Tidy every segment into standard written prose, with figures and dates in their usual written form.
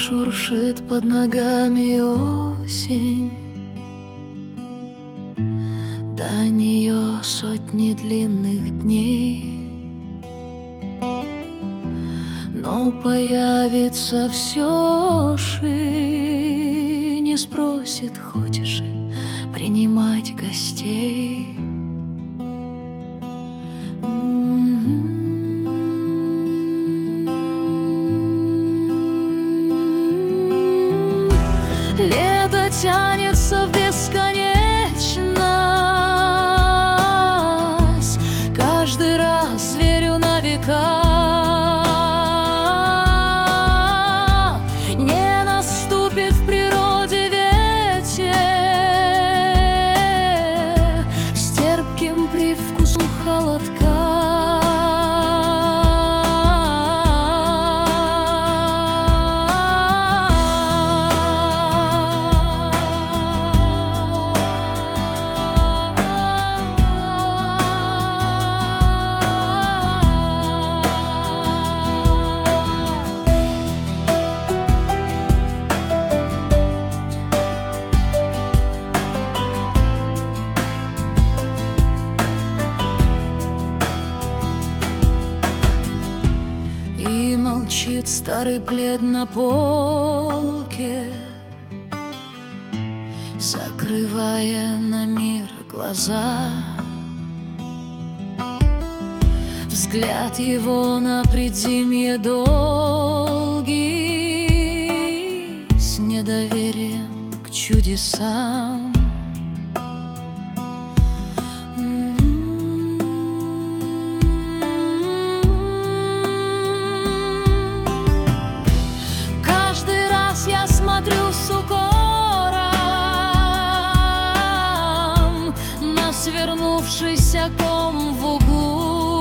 шуршит под ногами осень. До нее сотни длинных дней, но появится все ши, не спросит, хочешь ли принимать гостей. Лето тянется в бесконечность, каждый раз верю на века. Не наступит в природе ветер с терпким привкусом холодка. И молчит старый плед на полке, закрывая на мир глаза. Взгляд его на предзимье долгий, с недоверием к чудесам. Я смотрю с укором на свернувшийся ком в углу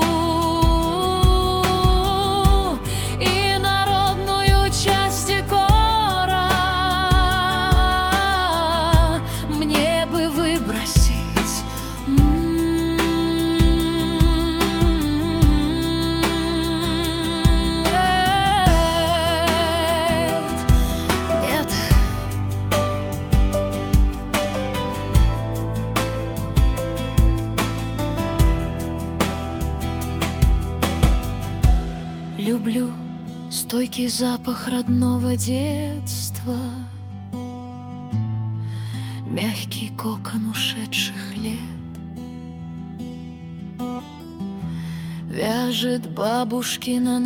и народную часть декора мне бы выбросить. Люблю стойкий запах родного детства, мягкий кокон ушедших лет. Вяжет бабушкино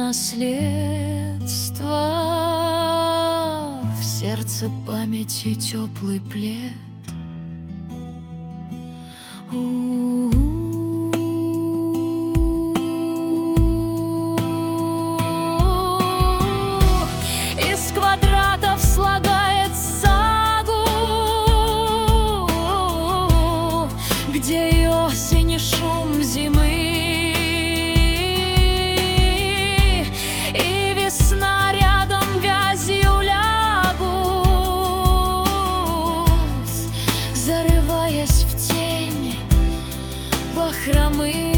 наследство, в сердце памяти теплый плед. Квадратов слагает сагу, где и осень, и шум зимы, и весна рядом вязью лягут, зарываясь в тень бахромы.